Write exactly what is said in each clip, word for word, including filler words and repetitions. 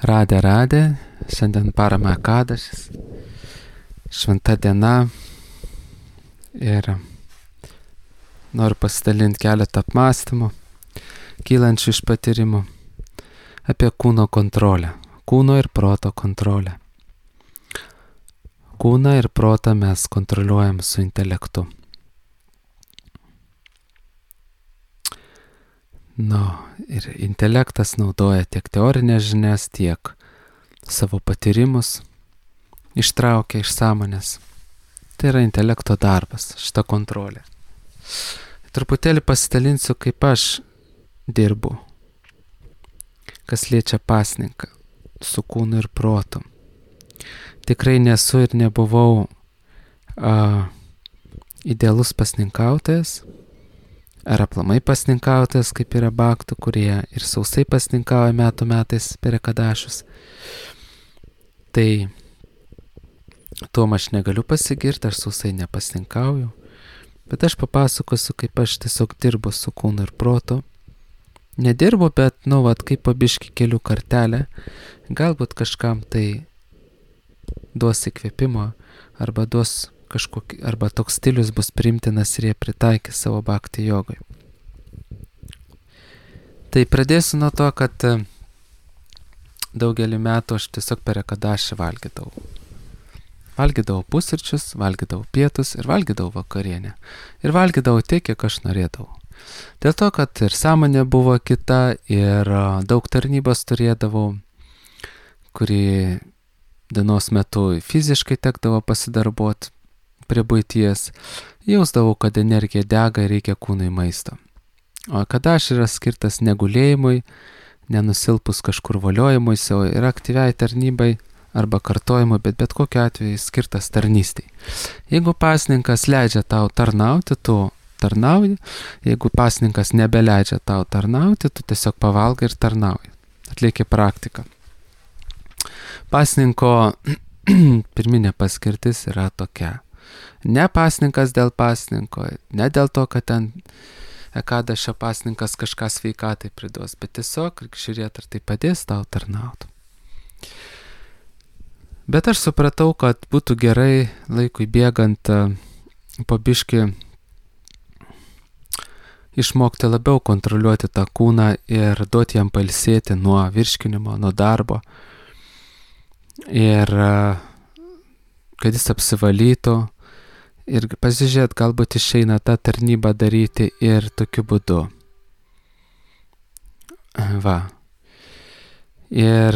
Radė, radė, šiandien parama Kadašis, šventa diena ir noriu pasidalinti keletą apmąstymų, kylančių iš patyrimų apie kūno kontrolę, kūno ir proto kontrolę. Kūną ir protą mes kontroliuojam su intelektu. Nu, ir intelektas naudoja tiek teorinės žinias, tiek savo patyrimus, ištraukia iš sąmonės. Tai yra intelekto darbas, šita kontrolė. Truputėlį pasidalinsiu, kaip aš dirbu, kas liečia pasninką su kūnu ir protu. Tikrai nesu ir nebuvau a, idealus pasninkautojas, ar aplamai pasninkautojas, kaip yra baktų, kurie ir sausai pasninkauja metų metais per ekadašus. Tai tuom aš negaliu pasigirti, aš sausai nepasninkauju, bet aš papasakosiu, kaip aš tiesiog dirbu su kūnu ir protu. Nedirbu, bet, nu, vat, kaip pabiški kelių kartelę, galbūt kažkam tai duos įkvėpimo, arba duos kažkokį, arba toks stilius bus priimtinas ir jie pritaikys savo bhakti jogai. Tai pradėsiu nuo to, kad daugelį metų aš tiesiog per ekadašį valgydavau. Valgydavau pusryčius, valgydavau pietus ir valgydavau vakarienę. Ir valgydavau tiek, kiek aš norėdavau. Dėl to, kad ir sąmonė buvo kita, ir daug tarnybos turėdavau, kurį dienos metu fiziškai tekdavo pasidarbuoti prie buities, jausdavau, kad energija dega ir reikia kūnui maisto. O ekadaš yra skirtas negulėjimui, nenusilpus kažkur voliojimuisi, o yra aktyviai tarnybai arba kartojimui, bet bet kokiu atveju skirtas tarnystei. Jeigu pasninkas leidžia tau tarnauti, tu tarnauji, jeigu pasninkas nebeleidžia tau tarnauti, tu tiesiog pavalgai ir tarnauji. Atlieki praktiką. Pasninko pirminė paskirtis yra tokia. Ne pasninkas dėl pasninko, ne dėl to, kad ten ekadašio pasninkas kažką sveikatai priduos, bet tiesiog žiūrėti, ar tai padės tau tarnauti. Bet aš supratau, kad būtų gerai laikui bėgant po biškį išmokti labiau kontroliuoti tą kūną ir duoti jam pailsėti nuo virškinimo, nuo darbo. Ir kad jis apsivalytų ir pasižiūrėt, galbūt išeina tą tarnybą daryti ir tokiu būdu. Va. Ir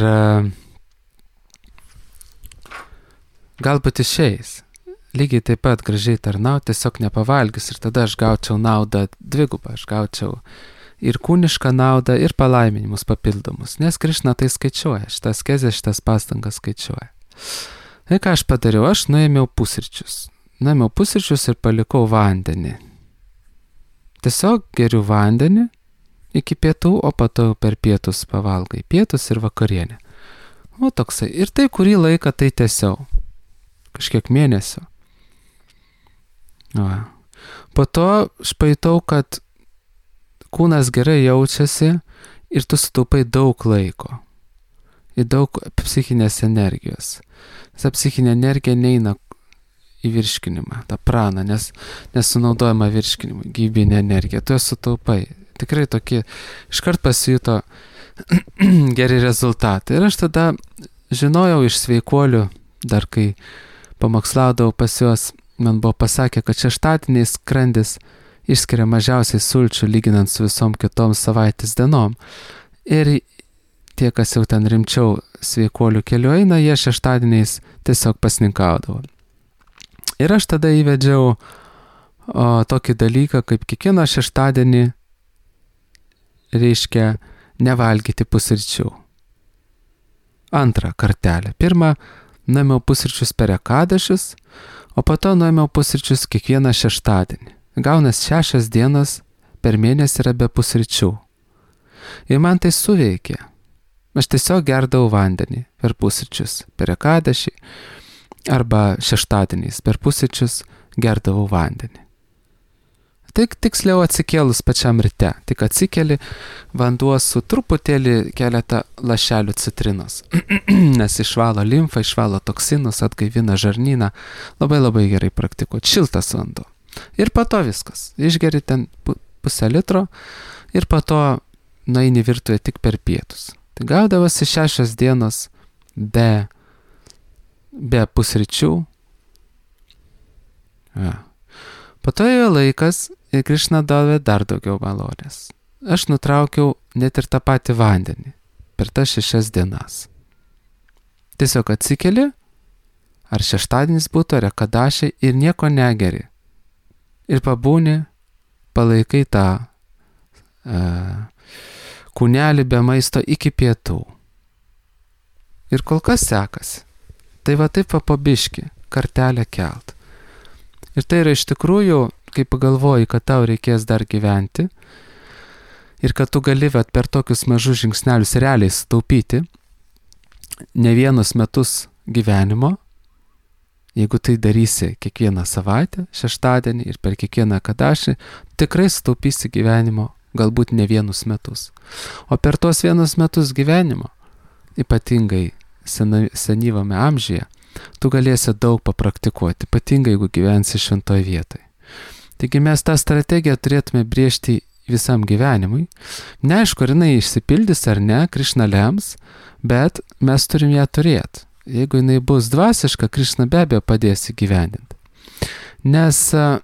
galbūt išeis. Lygiai taip pat gražiai tarnauti, tiesiog nepavalgys ir tada aš gaučiau naudą dvigubą, aš gaučiau ir kūnišką naudą, ir palaiminimus papildomus, nes Krišna tai skaičiuoja, šitas kezės, šitas pastangas skaičiuoja. Tai ką aš padariau, aš nuėmiau pusryčius. Nuėmiau pusryčius ir palikau vandenį. Tiesiog geriu vandenį iki pietų, o po to per pietus pavalgai pietus ir vakarienę. O toksai. Ir tai kurį laiką tai tiesiau. Kažkiek mėnesio. Va. Po to aš pajutau, kad kūnas gerai jaučiasi ir tu sutaupai daug laiko. Ir daug psichinės energijos. Ta psichinė energija neina į virškinimą, tą praną, nes nesunaudojama virškinimui, gyvybinė energija. Tu jas sutaupai. Tikrai tokie, iškart pasijuto geri rezultatai. Ir aš tada žinojau iš sveikuolių, dar kai pamokslaudavau pas juos, man buvo pasakę, kad šeštadieniais skrandis išskiria mažiausiai sulčių lyginant su visom kitom savaitės dienom. Ir tie, kas jau ten rimčiau sveikuolių keliu eina, jie šeštadieniais tiesiog pasninkaudavo. Ir aš tada įvedžiau o, tokį dalyką, kaip kiekvieną šeštadienį reiškia nevalgyti pusryčių. Antrą kartelę. Pirmą nuėmiau pusryčius per ekadašius, o po to nuėmiau pusryčius kiekvieną šeštadienį. Gaunas šešias dienas per mėnesį yra be pusryčių. Ir man tai suveikė. Aš tiesiog gerdavau vandenį per pusryčius, per ekadašį, arba šeštadieniais per pusryčius gerdavau vandenį. tik tiksliau atsikėlus pačiam ryte. Tik atsikeli vanduo su truputėlį keletą lašelių citrinos. Nes išvalo limfą, išvalo toksinus, atgaivina žarnyną. Labai labai gerai praktikuoti. Šiltas vanduo. Ir po to viskas. Išgeri ten pusę litro ir po to nueini virtuvę tik per pietus. Tai gaudavosi šešios dienos be, be pusryčių. Ja. Po to ėjo laikas ir Krišna davė dar daugiau malonės. Aš nutraukiau net ir tą patį vandenį per tas šešias dienas. Tiesiog atsikeli, ar šeštadienis būtų, ar ekadašiai ir nieko negeri. Ir pabūni, palaikai tą uh, kūnelį be maisto iki pietų. Ir kol kas sekasi. Tai va taip va pabiški, kartelę kelt. Ir tai yra iš tikrųjų, kai pagalvoji, kad tau reikės dar gyventi ir kad tu gali vat, per tokius mažus žingsnelius realiai sutaupyti ne vienus metus gyvenimo, jeigu tai darysi kiekvieną savaitę, šeštadienį ir per kiekvieną kadašį, tikrai sutaupysi gyvenimo galbūt ne vienus metus. O per tuos vienus metus gyvenimo, ypatingai sena, senyvame amžiuje, tu galėsi daug papraktikuoti, ypatingai jeigu gyvensi šventoje vietoje. Taigi mes tą strategiją turėtume brėžti visam gyvenimui. Neaišku, ar jinai išsipildys ar ne, Krišna lems, bet mes turim ją turėti. Jeigu jinai bus dvasiška, Krišna be abejo padės įgyvendinti. Nes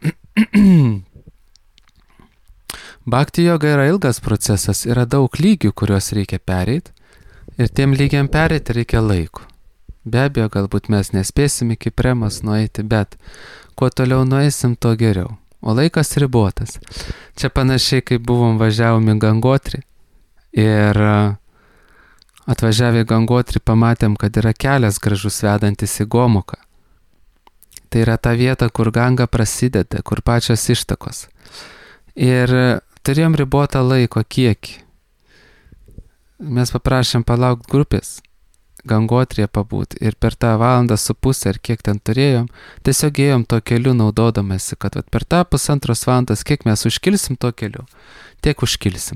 bhakti joga yra ilgas procesas, yra daug lygių, kuriuos reikia pereiti ir tiem lygiam pereiti reikia laiko. Be abejo, galbūt mes nespėsim iki premos nueiti, bet kuo toliau nueisim, tuo geriau. O laikas ribotas. Čia panašiai, kaip buvom važiavom į Gangotrį ir atvažiavę į Gangotrį pamatėm, kad yra kelias gražus vedantis į Gomuką. Tai yra ta vieta, kur Ganga prasideda, kur pačios ištakos. Ir turėjom ribotą laiko kiekį. Mes paprašėm palaukti grupės Gangotrėje pabūt ir per tą valandą su pusę ar kiek ten turėjom, tiesiog ėjom to keliu naudodamasi, kad vat, per tą pusantros valandas, kiek mes užkilsim to keliu, tiek užkilsim.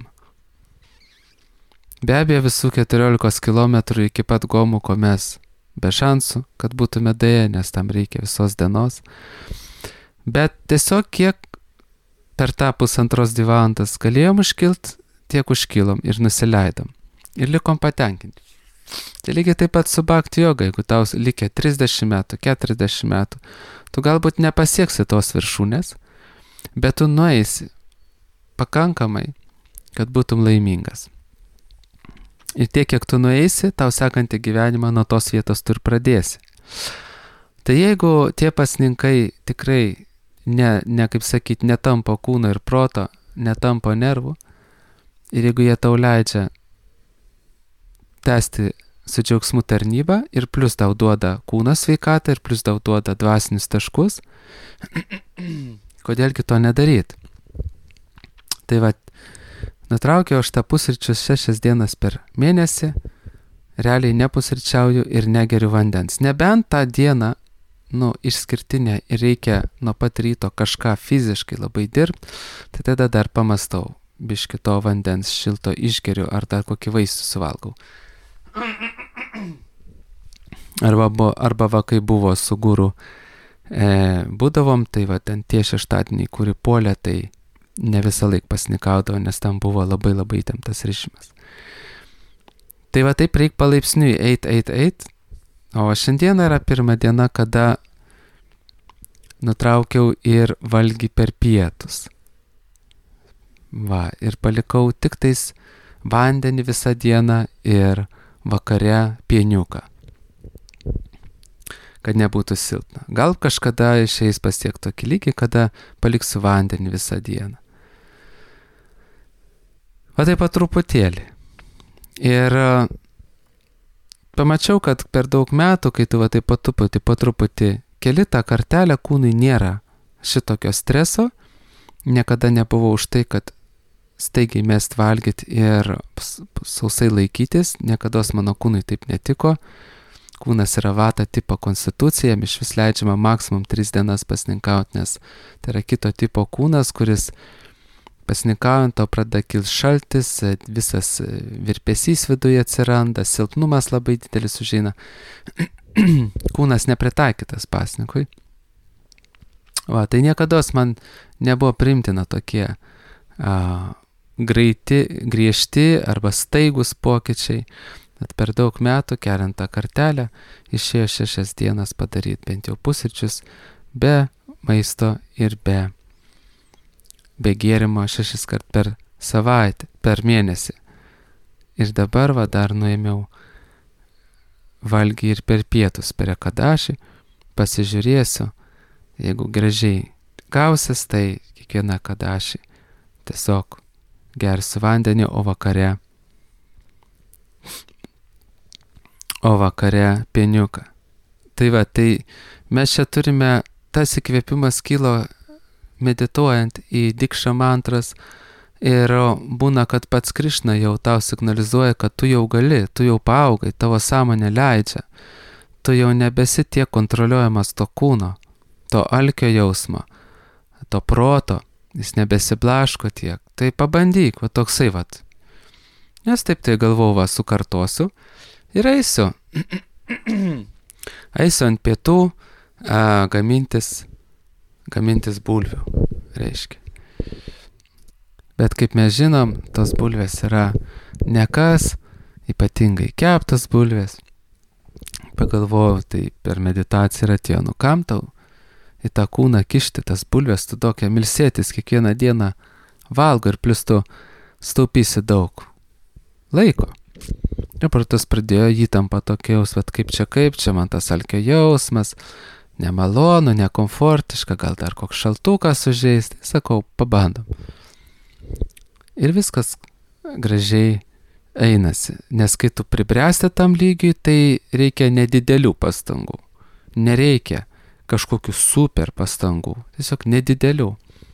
Be abejo, visų keturiolikos kilometrų iki pat Gomuko mes be šansų, kad būtume dėję, nes tam reikia visos dienos. Bet tiesiog kiek per tą pusantros dvi valandas galėjom užkilt, tiek užkilom ir nusileidom. Ir likom patenkinti. Tai lygiai taip pat su bhakti joga, jeigu tau likę trisdešimt metų, keturiasdešimt metų, tu galbūt nepasieksi tos viršūnės, bet tu nueisi pakankamai, kad būtum laimingas. Ir tiek, kiek tu nueisi, tau sekantį gyvenimą nuo tos vietos tu ir pradėsi. Tai jeigu tie pasninkai tikrai, ne, ne kaip sakyti, netampo kūno ir proto, netampo nervų, ir jeigu jie tau leidžia tęsti su džiaugsmu tarnybą ir plus tau duoda kūno sveikatą ir plus tau duoda dvasinius taškus, kodėlgi to nedaryt? Tai va, nutraukiau aš tą pusryčius šešias dienas per mėnesį, realiai nepusryčiauju ir negeriu vandens. Nebent tą dieną, nu, išskirtinė ir reikia nuo pat ryto kažką fiziškai labai dirbti, tai tada dar pamastau, biški to vandens šilto išgeriu ar dar kokį vaisių suvalgau. Arba, buvo, arba va, kai buvo su guru e, būdavom, tai va ten tie šeštadieniai, kuri puolė, tai ne visą laik pasnikaudavo, nes tam buvo labai labai įtemptas režimas. Tai va taip reik palaipsniui eit, eit, eit. O šiandien yra pirma diena, kada nutraukiau ir valgį per pietus. Va, ir palikau tik tais vandenį visą dieną ir vakare pieniuką, kad nebūtų silpna. Gal kažkada išeis pasiekti tokį lygį, kada paliksiu vandenį visą dieną. O taip pat truputėlį. Ir pamačiau, kad per daug metų, kai tu va taip pat truputį, po truputį keli tą kartelę, kūnui nėra šitokio streso, niekada nebuvo už tai, kad staigiai mest valgyti ir sausai laikytis, niekados mano kūnui taip netiko, kūnas yra vata tipo konstitucija, jam iš vis leidžiama maksimum tris dienas pasninkauti, nes tai yra kito tipo kūnas, kuris pasninkaujant to pradeda kils šaltis, visas virpesys viduje atsiranda, silpnumas labai didelis užeina. Kūnas nepritaikytas pasninkui. Va, tai niekados man nebuvo priimtina tokie a, greiti, griežti arba staigus pokyčiai. Bet per daug metų keliant tą kartelę išėjo šešias dienas padaryti bent jau pusryčius be maisto ir be, be gėrimo šešis kart per savaitę, per mėnesį. Ir dabar va dar nuėmiau valgį ir per pietus, per ekadašį, pasižiūrėsiu, jeigu gražiai gausis, tai kiekvieną ekadašį tiesiog gersiu vandenį, o vakare o vakare pieniuką. Tai va, tai mes čia turime, tas įkvėpimas kilo medituojant į dikšą mantras ir būna, kad pats Krišna jau tau signalizuoja, kad tu jau gali, tu jau paaugai, tavo sąmonė leidžia, tu jau nebesi tiek kontroliuojamas to kūno, to alkio jausmo, to proto, jis nebesiblaško tiek. Tai pabandyk, va toksai va. Nes taip tai galvau, va, sukartosiu. Ir eisiu, eisiu ant pietų a, gamintis, gamintis bulvių, reiškia. Bet kaip mes žinom, tos bulvės yra nekas, ypatingai keptas bulvės. Pagalvojau, tai per meditaciją yra tie, nu kam tau į tą kūną kišti tas bulvės, tu tokia milsėtis kiekvieną dieną valgo ir plus tu staupysi daug laiko. Ir pratas pradėjo įtampa tokia jaus, bet kaip čia, kaip čia, man tas alkio jausmas, nemalonu, nekomfortiška, gal dar koks šaltukas užeis, tai sakau, pabandom. Ir viskas gražiai einasi, nes kai tu pribręsti tam lygiui, tai reikia nedidelių pastangų, nereikia kažkokių super pastangų, tiesiog nedidelių.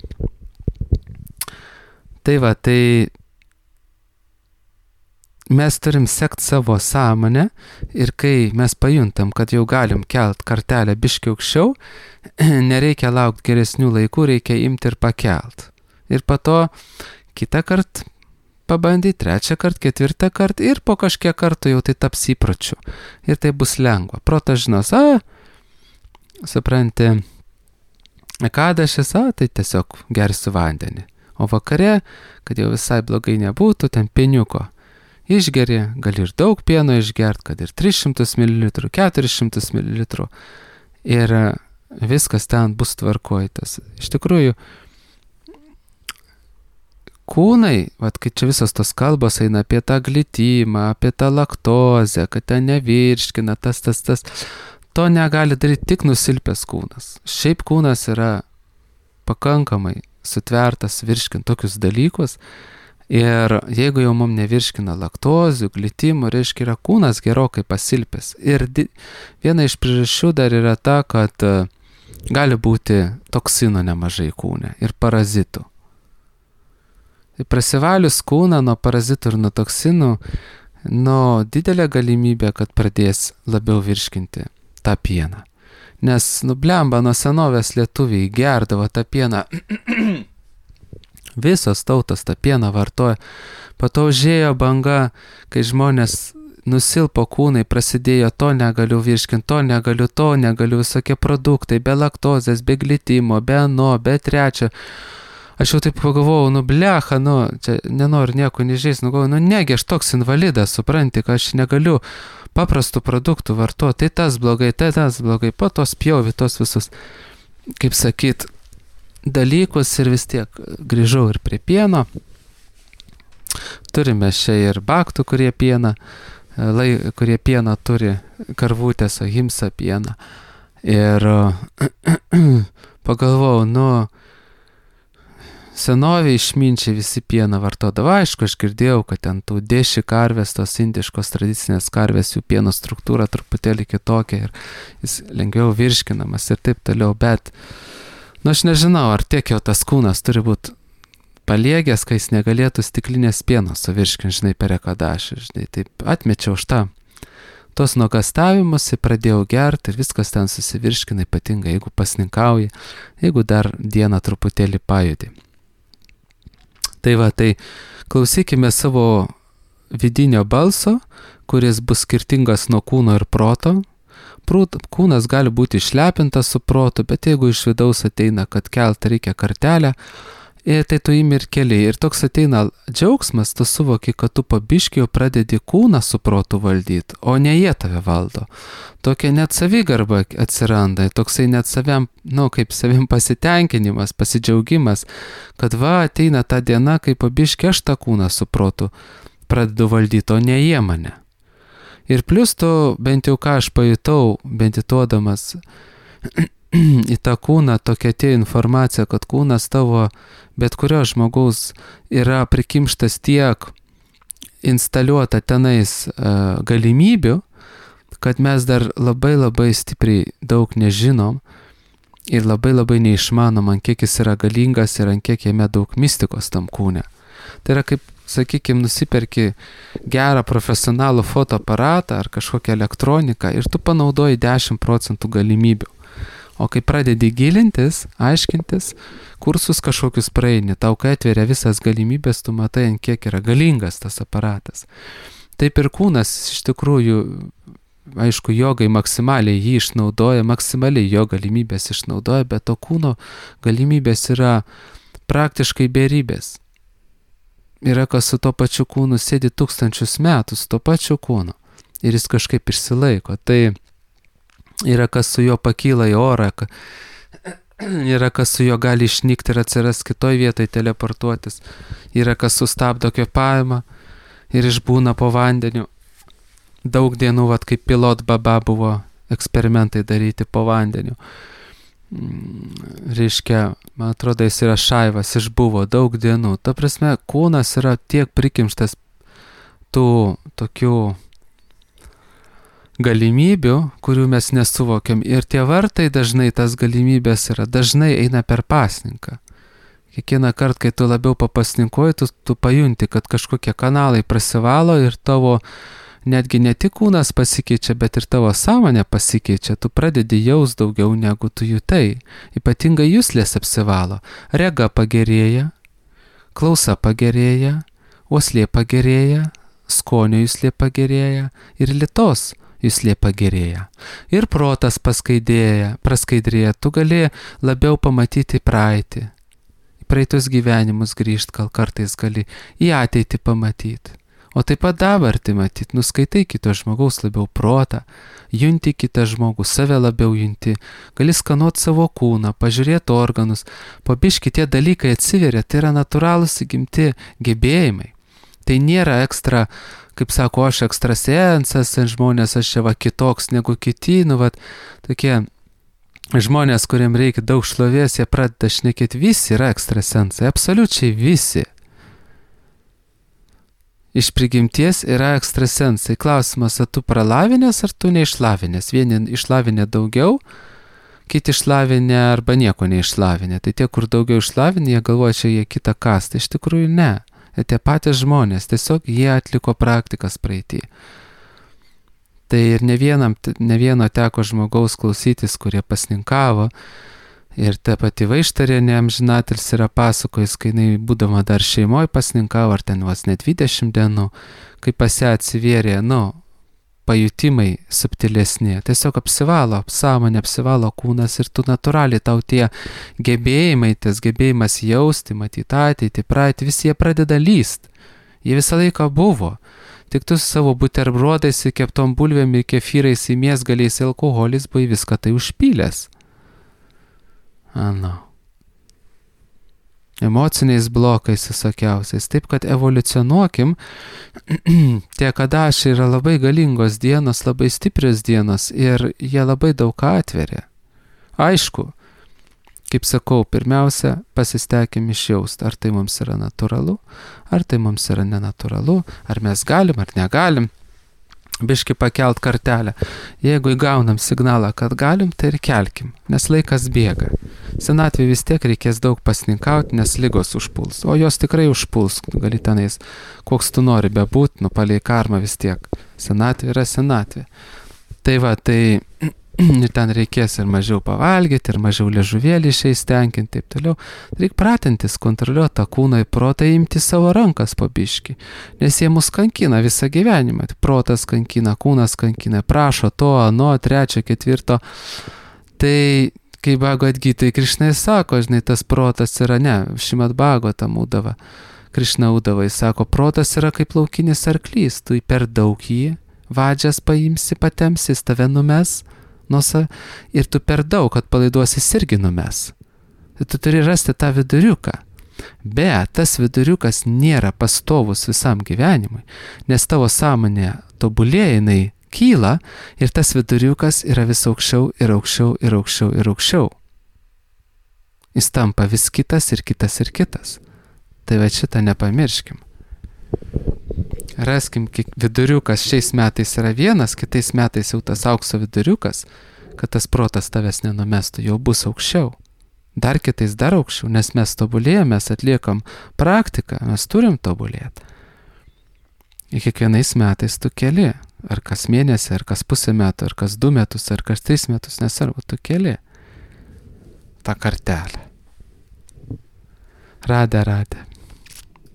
Tai va, tai mes turim sekti savo sąmonę ir kai mes pajuntam, kad jau galim kelt kartelę biškį aukščiau, nereikia laukti geresnių laikų, reikia imti ir pakelt. Ir po to kitą kartą pabandyti, trečią kartą, ketvirtą kartą ir po kažkiek kartų jau tai taps įpročiu. Ir tai bus lengva. Protas žinos, a, supranti, ekadašis, a, tai tiesiog gersiu vandenį. O vakare, kad jau visai blogai nebūtų, ten pieniuko išgeri, gali ir daug pieno išgert, kad ir tris šimtus mililitrų, keturis šimtus mililitrų ir viskas ten bus tvarkojitas. Iš tikrųjų, kūnai, vat, kai čia visos tos kalbos eina apie tą glitimą, apie tą laktozę, kad ten nevirškina, tas, tas, tas, to negali daryti tik nusilpęs kūnas. Šiaip kūnas yra pakankamai sutvertas virškint tokius dalykus. Ir jeigu jau mums nevirškina laktozių, glitimų, reiškia yra kūnas gerokai pasilpęs. Ir di... viena iš priežasčių dar yra ta, kad uh, gali būti toksinų nemažai kūne ir parazitų. Tai prasivalius kūną nuo parazitų ir nuo toksinų, nu, didelė galimybė, kad pradės labiau virškinti tą pieną. Nes, nu, blemba, nuo senovės lietuviai gerdavo tą pieną. Visos tautos tą pieną vartoja. Po to užėjo banga, kai žmonės nusilpo kūnai, prasidėjo to negaliu virškinti, to negaliu, to negaliu, visokie produktai, be laktozės, be glitimo, be ano, be trečio. Aš jau taip pagalvojau, nu blecha, nu, čia nenoriu nieko nežeis, nu galvoju, nu negi aš toks invalidas, supranti, kad aš negaliu paprastų produktų vartoti, tai tas blogai, tai tas blogai, po to spjauvi tos visus, kaip sakyt, dalykus ir vis tiek grįžau ir prie pieno. Turime čia ir baktų, kurie pieną, lai, kurie pieną turi karvutės, ahimsa pieną. Ir pagalvojau, nu, senovėje išminčiai visi pieną vartodavo. Aišku, aš girdėjau, kad ten tų dėši karvės, tos indiškos tradicinės karvės, jų pieno struktūra truputėlį kitokia ir jis lengviau virškinamas ir taip toliau, bet nu, aš nežinau, ar tiek jau tas kūnas turi būti paliegęs, kai jis negalėtų stiklinės pieno suvirškinti, žinai, per ekadašį, žinai, taip atmečiau už tą tos nuogastavimus pradėjau gerti ir viskas ten susivirškina, ypatingai jeigu pasninkauji, jeigu dar dieną truputėlį pajudi. Tai va, tai klausykime savo vidinio balso, kuris bus skirtingas nuo kūno ir proto. Kūnas gali būti išlepintas su protu, bet jeigu iš vidaus ateina, kad kelt reikia kartelę, tai tu imi ir keliai. Ir toks ateina džiaugsmas, tu suvoki, kad tu pabiškiai jau pradedi kūną su protu valdyti, o ne jie tave valdo. Tokia net savigarba atsiranda, toksai net saviam, nu, kaip savim pasitenkinimas, pasidžiaugimas, kad va, ateina ta diena, kai pabiškiai aš tą kūną su protu pradedu valdyti, o ne jie mane. Ir plus tu, bent jau ką aš pajutau, bentituodamas į tą kūną, tokia atėjo informacija, kad kūnas tavo, bet kurio žmogaus yra prikimštas tiek instaliuota tenais uh, galimybių, kad mes dar labai labai stipriai daug nežinom ir labai labai neišmanom, ant kiek jis yra galingas ir ant kiek jame daug mistikos tam kūne. Tai yra kaip, sakykime, nusiperki gerą profesionalų fotoaparatą ar kažkokią elektroniką ir tu panaudoji dešimt procentų galimybių. O kai pradedi gilintis, aiškintis, kursus kažkokius praeini, tau kai atveria visas galimybės, tu matai, ant kiek yra galingas tas aparatas. Taip ir kūnas iš tikrųjų, aišku, jogai maksimaliai jį išnaudoja, maksimaliai jo galimybės išnaudoja, bet to kūno galimybės yra praktiškai beribės. Yra kas su to pačiu kūnu sėdi tūkstančius metų, su to pačiu kūnu. Ir jis kažkaip išsilaiko. Tai yra kas su juo pakyla į orą, yra kas su juo gali išnykti ir atsiras kitoj vietoj teleportuotis. Yra kas sustabdo kvėpavimą ir išbūna po vandeniu. Daug dienų, vat, kaip pilot baba buvo eksperimentai daryti po vandeniu. Reiškia, man atrodo, jis yra šaivas, išbuvo daug dienų. Ta prasme, kūnas yra tiek prikimštas tų tokių galimybių, kurių mes nesuvokiam. Ir tie vartai dažnai, tas galimybės yra, dažnai eina per pasninką. Kiekvieną kartą, kai tu labiau papasninkuoji, tu, tu pajunti, kad kažkokie kanalai prasivalo ir tavo netgi ne tik kūnas pasikeičia, bet ir tavo sąmonė pasikeičia, tu pradedi jaus daugiau negu tu jutai. Ypatingai juslės apsivalo. Rega pagerėja, klausa pagerėja, uoslė pagerėja, skonio juslė pagerėja ir litos juslė pagerėja. Ir protas paskaidėja, praskaidrėja, tu gali labiau pamatyti praeitį. Į praeitus gyvenimus grįžt, gal kartais gali į ateitį pamatyti. O taip pat dabartį matyti, nuskaitai kito žmogaus labiau protą, junti kitą žmogų, save labiau junti, gali skanuoti savo kūną, pažiūrėti organus, pabiški tie dalykai atsiveria, tai yra natūralūs įgimti gebėjimai. Tai nėra ekstra, kaip sako, aš ekstrasensas, žmonės, aš čia va kitoks negu kiti, nu va, tokie žmonės, kuriem reikia daug šlovės, jie pradeda šnekėti, visi yra ekstrasensai, absoliučiai visi. Iš prigimties yra ekstrasensai. Klausimas, ar tu pralavinęs, ar tu neišlavinęs. Vieni išlavinę daugiau, kiti išlavinę arba nieko neišlavinę. Tai tie, kur daugiau išlavinę, jie galvoja, čia jie kitą kastą. Iš tikrųjų ne. Jie tie patys žmonės. Tiesiog jie atliko praktikas praeitį. Tai ir ne, vienam, ne vieno teko žmogaus klausytis, kurie pasninkavo. Ir ta pati Vaištarienė amžinatelis yra pasakojus, kai jinai būdama dar šeimoje pasninkavo, ar ten vos net dvidešimt dienų, kai pas ją atsivėrė, nu, pajutimai subtilesni. Tiesiog apsivalo, sąmonė apsivalo kūnas ir tu natūraliai tau tie gebėjimai, tas gebėjimas jausti, matyti ateitį, praeitį, visi jie pradeda lyst. Jie visą laiką buvo. Tik tu su savo buterbrodais, keptom bulvėm ir kefyrais, mėsgaliais, alkoholis, buvai viską tai užpylęs. Ano. Emociniais blokais visokiausiais. Taip, kad evoliucionuokim, tie kadašiai yra labai galingos dienos, labai stiprios dienos ir jie labai daug ką atveria. Aišku, kaip sakau, pirmiausia, pasistengim išjausti, ar tai mums yra natūralu, ar tai mums yra nenatūralu, ar mes galim, ar negalim. biški pakelt kartelę. Jeigu įgaunam signalą, kad galim, tai ir kelkim, nes laikas bėga. Senatvė vis tiek reikės daug pasninkauti, nes ligos užpuls. O jos tikrai užpuls, gali tenais, koks tu nori bebūt, nu palei karmą vis tiek. Senatvė yra senatvė. Tai va, tai ten reikės ir mažiau pavalgyti, ir mažiau liežuvėlį išeis tenkinti, taip toliau. Reikia pratintis, kontroliuoti tą kūną į protą, imti savo rankas po biškį, nes jie mus kankina visą gyvenimą. Protas kankina, kūnas kankina, prašo to, ano, trečio, ketvirto. Tai, kai Bhagavad Gitai Krišnai sako, žinai, tas protas yra, ne, Šrimad Bhagavatam Udava, Krišna Udava, jis sako, protas yra kaip laukinis arklys, tu per daug jį vadžias paimsi, patemsi, jis tave numes, nusa, ir tu per daug atpalaiduosi, jis irgi numes. Tai tu turi rasti tą viduriuką. Bet tas viduriukas nėra pastovus visam gyvenimui, nes tavo sąmonė tobulėja, jinai kyla ir tas viduriukas yra vis aukščiau ir aukščiau ir aukščiau ir aukščiau. Jis tampa vis kitas ir kitas ir kitas. Tai va šitą nepamirškim. Raskim, viduriukas šiais metais yra vienas, kitais metais jau tas aukso viduriukas, kad tas protas tavęs nenumestų, jau bus aukščiau. Dar kitais dar aukščiau, nes mes tobulėjame, mes atliekam praktiką, mes turim tobulėti. Ir kiekvienais metais tu keli, ar kas mėnesį, ar kas pusę metų, ar kas du metus, ar kas tris metus, nesvarbu, tu keli tą kartelę. Radė, radė.